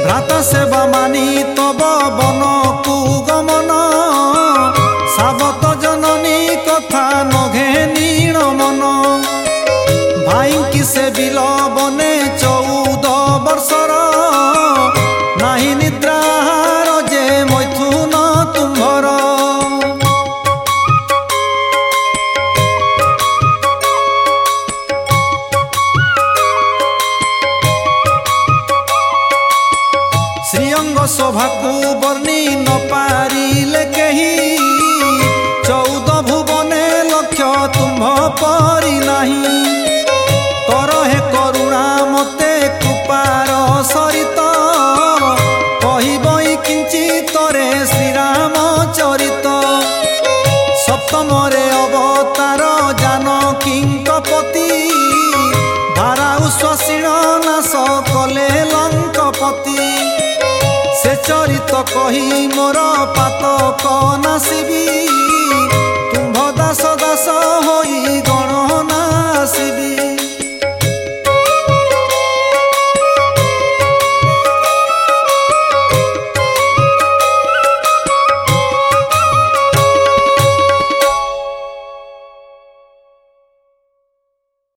भ्राता सेवा मानी तब बन कु गमन सावत जननी कथा नघे नीण मन भाई कि से बिल बने 14 वर्षर नाही निद्राहार जे मैथुन तुम्भर श्रीअंग शोभा को वर्णी न पारिले केही 14 भुवने लक्ष्य तुम्भ परी नाही करहे करुणा मते कृपार सरित कहबई किंचित रे श्रीराम चरित सप्तमरे अवतार जानकींक पति धाराउ स्वशीण नाश कले लंकपति से चरित कही मोर पातक नासिबी तुम्भ दास दास होई गण नासिबी।